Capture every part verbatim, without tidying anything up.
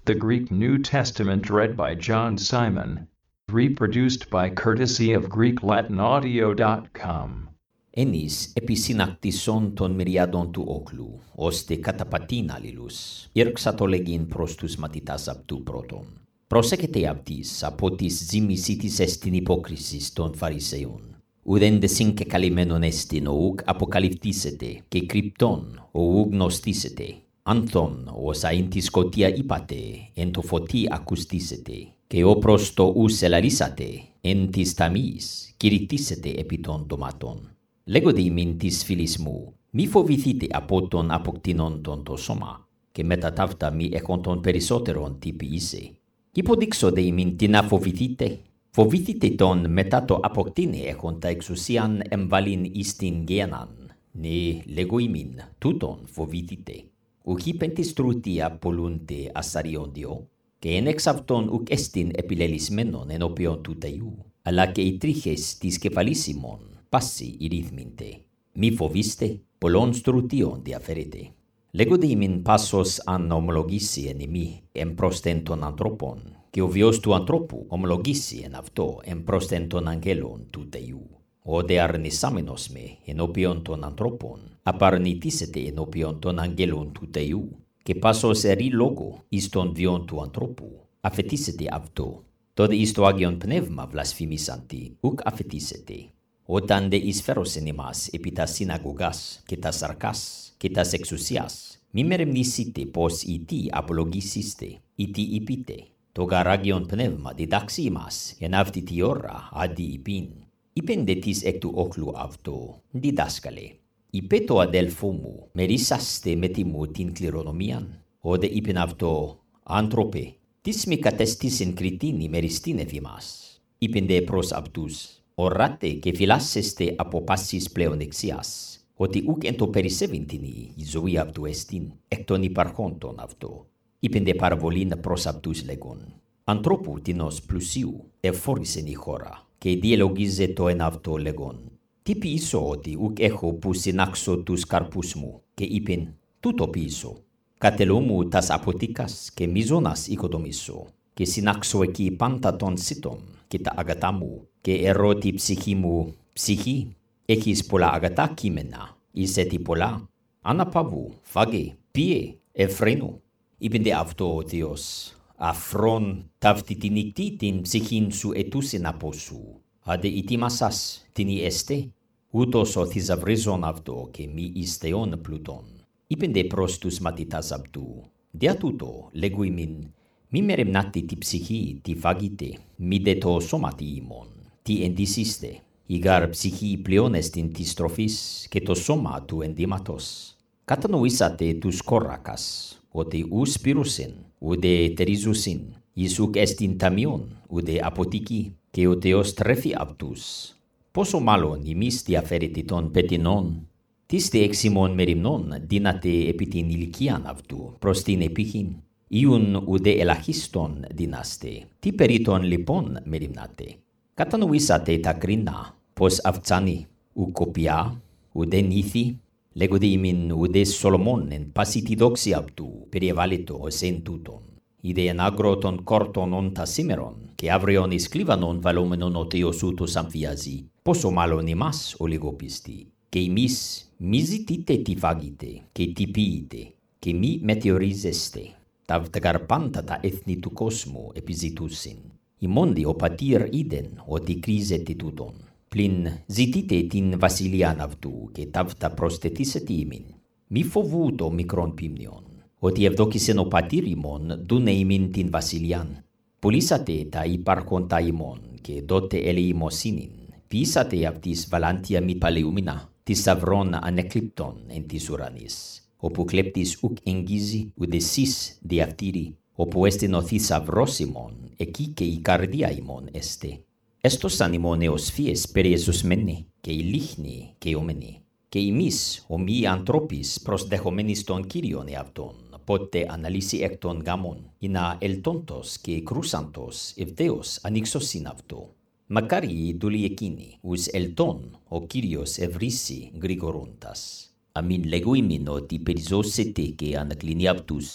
The Greek New Testament read by John Simon. Reproduced by courtesy of Greek Latin Audio dot com. Enis episinaktison ton myriadon tu oklu, oste katapatina lilus, irxatolegin prostus matitas aptu proton. Prosekete aptis, apotis zimisitis estin hypocrisis ton phariseon. Udende sinke kalimenon estin o uk apokaliptisete, ke krypton o uk gnostisete, anton o saintis kotia ipate, entofoti acustisete, ke oprosto uselarisate, entis tamis, kiritisete epiton tomaton. Lego de mintis filismu, mi fovithite apoton apoktinon ton to soma, ke metatavta mi ekonton perisoteron tipi ise. Hipodixo de mintina fovithite, fovithite ton metato apoktine ekonta exusian emvalin istin genan, ne legoimin tuton fovithite. Uki pentistrutia polunte assarion dio, ke enexavton uk estin epilelis menon en opion tuteiu, ala ke itriches tiscepalissimon, passi irithminte. Mi foviste, polon strution diaferete. Lego de min passos an homologissi en mi, en prostenton anthropon, ke ovios tu anthropu homologissi en avto, en prostenton angelon tuteiu. Ode arnisamenos me, en opion ton anthropon, aparnitisete en opion ton angelon tuteiu, ke passos eri logo, iston vion tu anthropu, afetisete avto. Tode isto agion pneuma blasphemisanti, uk afetisete. Otan de isferos enemas epitas synagogas, ketas arkas, ketas exusias, mimerem nisite pos iti apologisiste, iti ipite, toga ragion pneuma didaximas, en avtitiora adi ipin. Ipendetis ectu oclu avto, didascale. Ipeto adelfomu, merisaste metimu tin clironomian, ode ipen avto, anthrope, tismi catestis in critini meristine vimas. Ipende pros abtus, orate che filasseste apopassis pleonexias, oti uc ento perisevintini, izoi avtu estin, ectoni parconton avto. Ipende parvolin pros abtus legon. Anthropu tinos plusiu, e foris en ichora, che dialogize to en avto legon. Tipi iso oti uc echo pus inaxo tus carpusmu, che ipin tuto piso. Catelomu tas apoticas, che misonas icodomiso, che sinaxo eci pantaton siton, che ta agatamu, che eroti psichimu psichi, ecis pola agata chimena, iseti pola, anapavu, fage, pie, e frenu. Ipinde avto otios, afron tavtitinicti tin psichin su etusin aposu, ade itimasas tini este, utos o thisavrizon avto che mi isteon pluton. Ipende prostus matitas abdu, dea tuto leguimin, mi merem nati ti psichi ti fagite, mi deto somati imon, ti endisiste, igar psichi pleones tin ti strophis, che to soma tu endimatos. Catanoisate tus corracas, ote us pirusin, ude terisusin, isuk estin tamion, ude apotici, che oteos trefi aptus. Poso malon imis diaferiti ton petinon, tiste eximon merimnon dinate epitin ilician avtu, prostin epichin, iun ude elahiston dinaste, ti periton lipon merimnate. Catanoisate tacrina, pos avzani, ucopia, ude nithi, lego de imin ude Solomon en pasitidoxi abtu, perievalito sen tuton. Ide en agroton corton onta simeron, che avrion isclivanon valomenon oteos utus amphiasi, poso malon imas oligopisti, che imis misitite ti fagite, che ti piite, che mi meteoriseste, tav tagarpantata ethnitu cosmo episitusin, imondi opatir iden o ti crisete tuton. Plin zitite tin Vasilian avtu, che tavta prostetiset imin. Mi fovuto micron pimnion, oti evdocisen opatirimon duneimin tin Vasilian. Polisate ta iparconta imon, che dote eleimo sinin, pisate avtis valantia mi paleumina, tis avron aneclipton entis uranis, opu cleptis uc engisi ude sis diaftiri, opu estin othis avrosimon, ecice icardiaimon este. Estos animo neos fies per Iesus meni, che lichni, che omeni, che imis, omi anthropis pros dehomenis ton Kyrion eavton, pote analisi ecton gamon, ina eltontos che crusantos evdeos anixosin avto. Macari duliecini, us elton, o Kyrios evrissi grigoruntas. Amin leguimin o ti perisosete che anacliniaptus,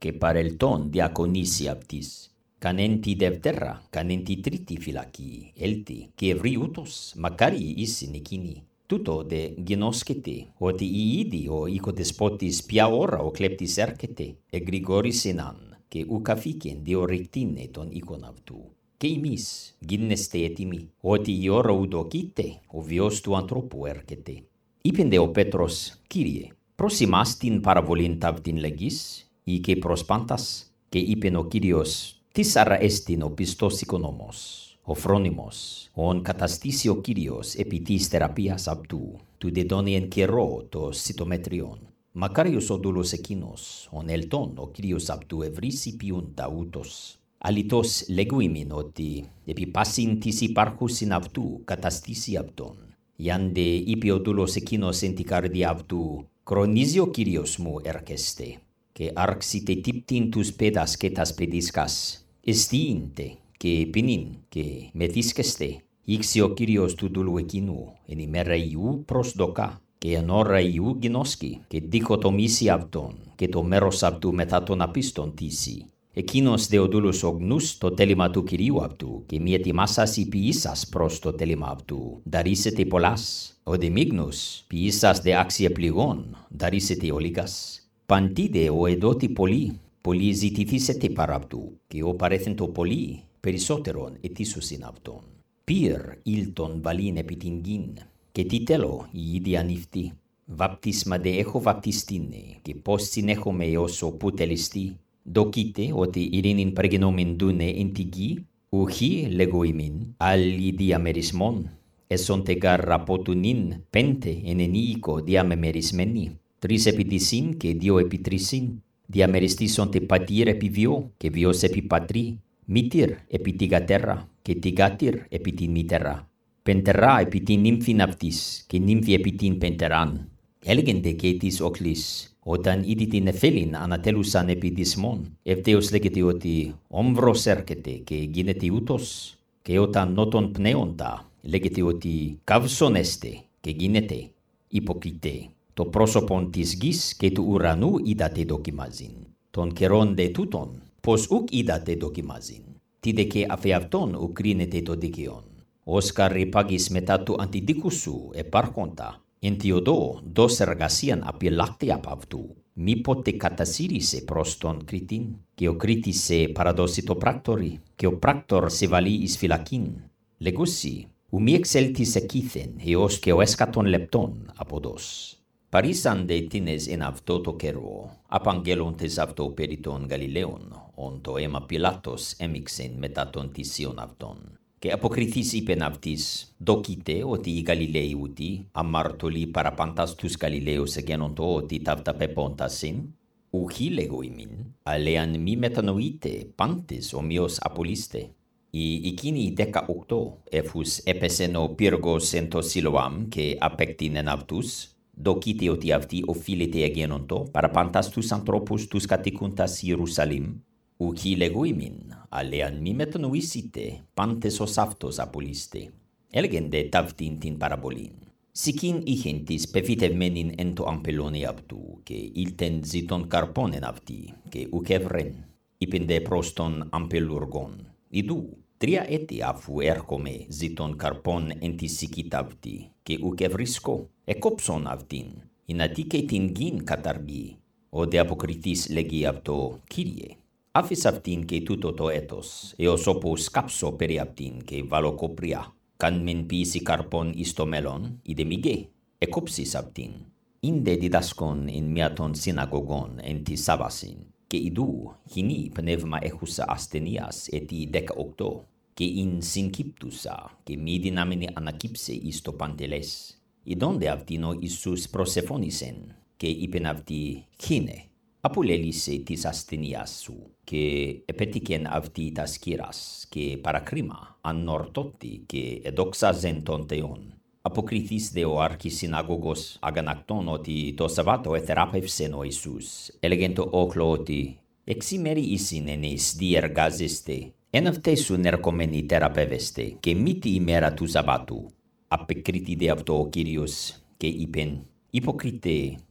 και παρελθόν διακονήσει αυτής. Κανέντη δευτέρα, κανέντη τρίτη φυλακή, έλτη και ευρύουτος, μακάρι ήσιν εκείνη. Τούτο δε γινώσκεται, ότι η ίδι ο οικοδεσπότης ποια ώρα ο κλέπτης έρχεται, εγρηγόρησεναν και ουκαφήκεν διορρικτήνε τον οίκον αυτού. Και εμείς γίνεστε έτοιμοι, ότι η ώρα ουδοκείται, ο βιος του ανθρώπου έρχεται. Είπεν δε ο Πέτρος, Κύριε, προς ημάς την παραβολήν ταύτην λέγεις, ή και προς πάντας, και είπεν ο Κύριος, τις άρα έστιν ο πιστός οικονόμος. Ο φρόνιμος, ον καταστήσει ο Κύριος επί της θεραπείας αυτού, του δεδώνει εν καιρό το σιτομετριόν. Μακάριος ο δούλος εκείνος, ον ελτών ο Κύριος αυτού ευρύσει ποιούντα ούτως. Αλιτός λέγω ημίν ότι επί πάσιν της υπάρχουσιν αυτού καταστήσει αυτόν. Ιαν δε είπε ο δούλος εκείνος εν τη καρδιά αυτού, κρονίζει ο Κύριος μου έρχεστε, και άρξite τύπτην τους πέδας και τας παιδίσκας, εστίinte, και πίνειν και μεθύσκεστε, ήξε ο Κύριος του δούλου εκείνου, εν ημέρα Ιού προσδοκά, και εν ώρα Ιού γινώσκει, και διχοτομήσει αυτόν, και το μέρος αυτού μετά τον απίστον τύσι. Εκείνος δε ο δούλος ογνούς το τέλημα του Κυρίου αυτού, και μη ετοιμάσας ή ποιήσας προς το τέλημα αυτού, δαρίσετε πολλάς, ο δε μίγνους, ποιήσας δε άξιε πληγών, δαρίσετε ολίγας. Παντίδε ο εδότη πολύ, πολύ ζητηθήσετε παρά αυτού, και ο παρέθεντο πολύ, περισσότερον ετήσουσιν αυτόν. Πυρ ήλτον βαλήν επί την γην, και τι τέλο η ίδια νύφτη. Βαπτίσμα δε έχω βαπτιστήνε, και πώς συνέχομαι έως οπού τελιστεί. Δοκείτε ότι ειρήνην πρεγενόμην δούνε εν τη γη, ουχή λέγω ημίν, άλλοι διαμερισμόν. Εσόντε γαρ από του νυν, πέντε εν ενίοικο διαμεμερισμένοι, τρεις επί τρισίν και δύο επί τρισίν. Διαμεριστήσονται πατήρ επί βιό και βιός επί πατρί, μήτηρ επί τη γατέρα και τη γάτηρ επί την μητέρα, πεντερά επί την νύμφην αυτής και νύμφη επί την πεντεράν. Έλεγενται και της όκλης, όταν ήδη την εφέλην ανατέλουσαν επί δυσμών, ευταίως λέγεται ότι όμβρος έρχεται και γίνεται ούτως, και όταν νότον πνέοντα λέγεται ότι καύσον έστε και γίνεται υποκριτέ. Το πρόσωπον της γης και του ουρανού είδατε δοκιμάζειν. Τον καιρόν δε τούτον, πως ουκ είδατε δοκιμάζειν. Τι δε και αφ' αυτόν ουκ κρίνεται το δίκαιον. Όσκαρ υπάγεις μετά του αντιδίκου σου επάρχοντα, εν τη οδό δος εργασίαν απειλάκτε απ' αυτού. Μήποτε κατασύρισε προς τον κριτήν, και ο κρίτης σε παραδώσει το πράκτορι, και ο πράκτορ σε βαλεί εις φυλακήν. Λεγούσι, ου μη εξέλθεις εκείθεν, έως και ο έσκατον λεπτόν αποδός. Παρήσαν δε τίνες εν αυτό το καιρό, απαγγέλλοντες αυτό περί των Γαλιλαίων, ον το αίμα Πιλάτος έμιξεν μετά των θυσίων αυτών. Και αποκριθείς είπεν αυτής, δοκείτε ότι οι Γαλιλαίοι ούτι, αμάρτωλοι παραπάντας τους Γαλιλαίους εγένοντο ότι ταύτα πεπόντασιν, ουχή λέγω ημίν, αλέαν μη μετανοείτε, πάντες ομοίως απολύστε. Οι εκείνοι δεκαοκτώ, εφούς έπεσεν ο πύργος εν το Σιλοάμ και απέκτηνεν αυτούς, δοκείτε ότι αυτοί οφείλεται εγένοντο παραπάντας τους ανθρώπους τους κατοικούντας Ιερουσαλήμ, ουχή λέγω ημίν, αλέαν μη μετανοήσετε, πάντες ως αυτός απολύστε. Έλεγεντε ταύτην την παραβολήν. Σικήν είχεν της πεφυτευμένην εν το αμπελόνι αυτού, και ήλτεν ζητών καρπών εν αυτοί, και ουκ ευρέν. Είπεν δε προς τον αμπελουργόν, idού, τρία έτη αφού έρχομαι ζητών καρπών εν τη σική ταύτη, και ουκ ευρίσκω, εκόψον αυτήν, εινατί και την γην καταργεί. Ο δε αποκριτής λέγει αυτό, Κύριε, άφης αυτήν και τούτο το έτος, έως όπου σκάψω περί αυτήν και βάλω κοπριά. Καν μεν ποιήσει καρπών εις το μέλλον, είδε μηγέ, εκόψεις αυτήν. Ίνδε διδάσκον εν μια των συναγωγών εν τη Σάββασιν, και idού χινή πνεύμα έχουσα ασθενείας έτη δεκαοκτώ, και ειν συγκύπτουσα, και μη δυνάμενη ανακύψε εις το παντελές. Ιδόν δε αυτήν ο Ιησούς προσεφώνησεν, και είπεν αυτή, χίνε, απολέλησε της ασθενείας σου, και επέτυχεν αυτή τας κύρας, και παρακρίμα ανορτώτη και εδόξαζεν τον Θεόν. Αποκριθείς δε ο αρχισυναγωγός αγανακτών ότι το Σαββάτο εθεράπευσεν ο Ιησούς. Έλεγεν το όχλο ότι εξήμερι ήσιν ενείς διεργάζεστε, εν αυτέσουν ερχομένοι θεραπεύεστε, και μη τη ημέρα του Σαββάτου. Απεκρίτη δε αυτό ο Κύριος, και είπεν, υποκρίτε,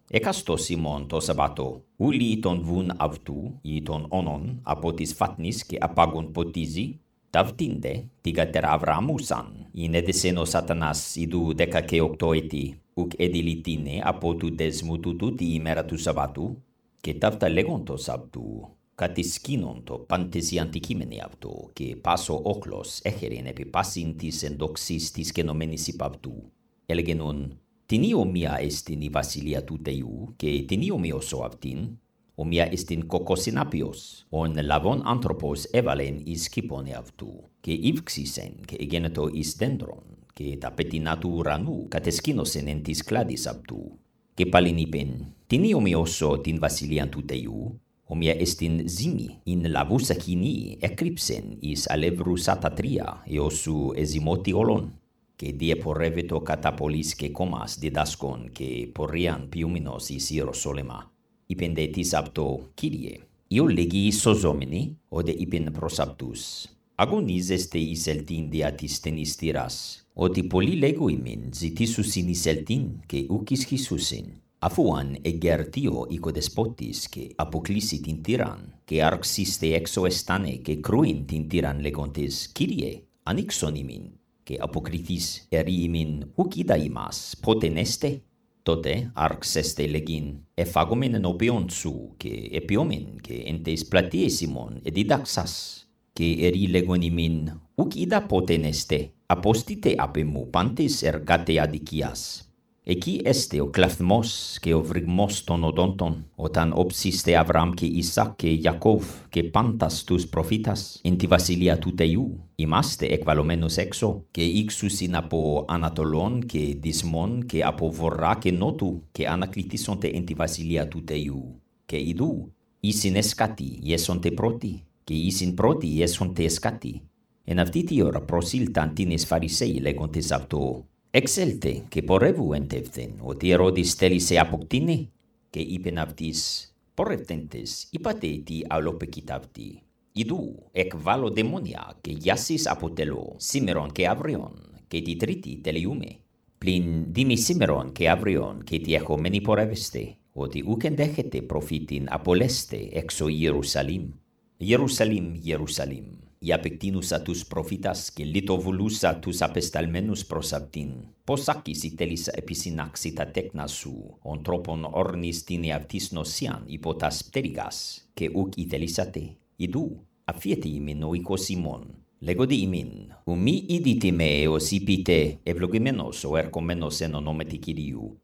Ekasto Simon to sabato, uli ton vun avtu, i ton onon, apotis fatnis ke apagon potisi, Tavtinde, tigater Avramusan, in edeseno satanas idu decake octoeti, uc edilitine apotu desmutututi imeratu sabatu, que tavta legonto sabtu, catiscinonto pantesi antichimeni avto, que paso oclos echerin epi pasintis endoxis tis genomenis ipavtu, elegenun, tinio mia estin i Vasilia tuteiu, que tinio mio so avtin, o mia estin cocosinapios, on lavon anthropos evalen is kipone avtu, que ivxisen, que egeneto is dendron, que tapeti natura nu, catescinosen entis cladis abtu, que palinipen, tinio mioso tin Vasilian tuteiu, o mia estin zimi, in lavusacini eclipsen is alevrusatatria, eosu esimoti olon, que die porreveto catapolis que comas didascon, que porrian piuminos is Hierosolema, ipendetis apto Kyrie. Io legi sosomini, ode ipen prosaptus. Agonis este iseltin diatis tenis tiras, odi poli lego imin zitisus in iseltin, que ucis Jesusin. Afuan egertio ico despotis, que apoclisit in tiran, que arxiste exo estane, que cruint in tiran legontes Kyrie, anixon imin, que apocritis eri imin ucida imas poteneste, tote arx este legin, e fagomen nopion su, que epiomen, que entes platiesimon edidaxas, que eri legonimin, uc ida poteneste, apostite apemu pantes ergate adicias. Eci este o clathmos, que ovrigmos ton odonton, otan obsiste Avram que Isaac que Iacov, que pantas tus profitas, inti Vasilia tuteiu, imaste equalomenus exo, que ixusin apo Anatolon, que Dismon, que apo vorra que notu, que anaclitisonte inti Vasilia tuteiu, que idu, isin escati, iesonte proti, que isin proti iesonte escati. En avtitior prosiltan tinis farisei legontes avto, exelte, que porrevu enteften, o tierodis telise apoctine, que ipen avtis porrevtentes ipateti alopecitavti. Idu, ec valo demonia, que iasis apotelo, Simeron que Avrion, que titriti teliume. Plin dimi Simeron que Avrion, que tieco meni porreveste, o ti ucen decete profitin apoleste exo Hierusalim. Hierusalim, Hierusalim, iapectinus a tus profitas, que litovulus a tus apestalmenus prosaptin, posacis itelis episinaxita tecnasu, ontropon ornis tine avtis nocian ipotas pterigas, que uc itelisate, idu, afieti imin oico Simon, legodi imin, umi iditi me eos ipite evlogimenos o ercomenos enonometi Kyriou,